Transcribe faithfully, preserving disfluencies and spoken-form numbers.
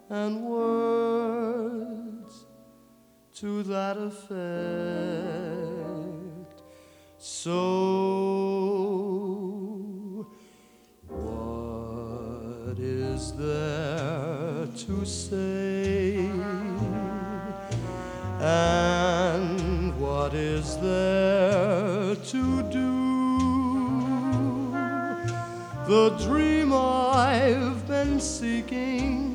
and words to that effect. So, what is there to say? And what is there to do? The dream I've been seeking